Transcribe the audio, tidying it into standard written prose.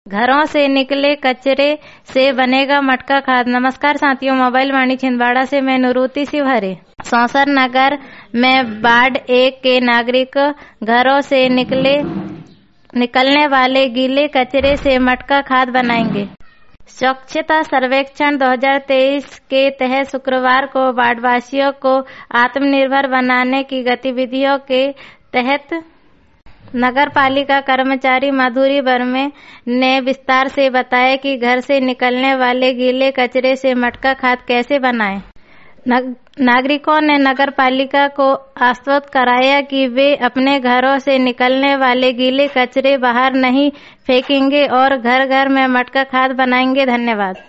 घरों से निकले कचरे से बनेगा मटका खाद। नमस्कार साथियों, मोबाइल वाणी छिंदवाड़ा से मैं नुरुति शिवहरे। सौंसर नगर में वार्ड 1 के नागरिक घरों से निकलने वाले गीले कचरे से मटका खाद बनाएंगे। स्वच्छता सर्वेक्षण 2023 के तहत शुक्रवार को वार्डवासियों को आत्मनिर्भर बनाने की गतिविधियों के तहत नगर पालिका कर्मचारी माधुरी वर्मे ने विस्तार से बताया कि घर से निकलने वाले गीले कचरे से मटका खाद कैसे बनाएं। नागरिकों ने नगर पालिका को आश्वस्त कराया कि वे अपने घरों से निकलने वाले गीले कचरे बाहर नहीं फेंकेंगे और घर घर में मटका खाद बनाएंगे। धन्यवाद।